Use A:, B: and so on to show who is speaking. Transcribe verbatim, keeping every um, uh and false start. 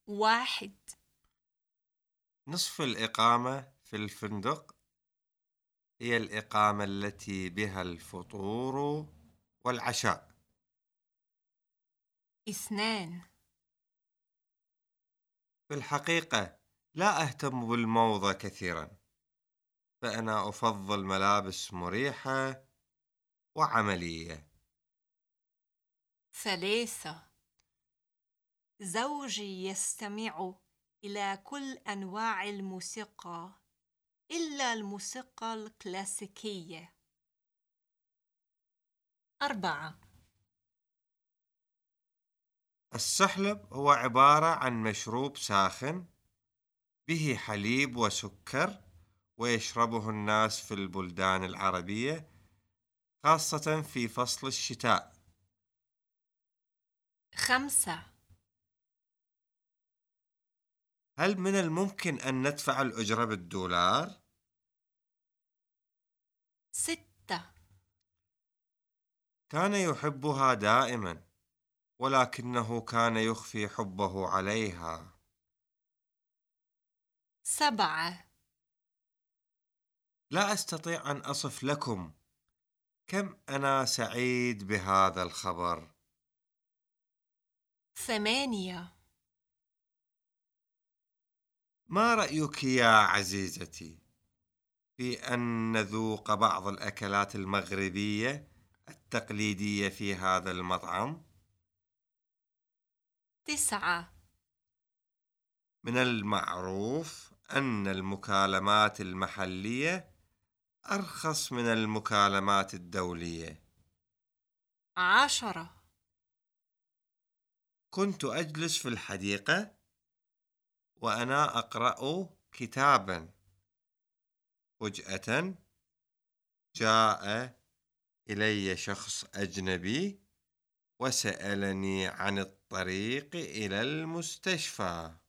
A: واحد.
B: نصف الإقامة في الفندق هي الإقامة التي بها الفطور والعشاء.
A: اثنان.
B: في الحقيقة لا أهتم بالموضة كثيرا، فأنا أفضل ملابس مريحة وعملية.
A: ثلاثة. زوجي يستمع إلى كل أنواع الموسيقى إلا الموسيقى الكلاسيكية. أربعة.
B: السحلب هو عبارة عن مشروب ساخن به حليب وسكر، ويشربه الناس في البلدان العربية خاصة في فصل الشتاء.
A: خمسة.
B: هل من الممكن أن ندفع الأجرة بالدولار؟
A: ستة.
B: كان يحبها دائما، ولكنه كان يخفي حبه عليها.
A: سبعة.
B: لا أستطيع أن أصف لكم كم أنا سعيد بهذا الخبر.
A: ثمانية.
B: ما رأيك يا عزيزتي في أن نذوق بعض الأكلات المغربية التقليدية في هذا المطعم؟
A: تسعة.
B: من المعروف أن المكالمات المحلية أرخص من المكالمات الدولية.
A: عشرة.
B: كنت أجلس في الحديقة وأنا أقرأ كتابا، فجأة جاء إلي شخص أجنبي وسألني عن الطريق إلى المستشفى.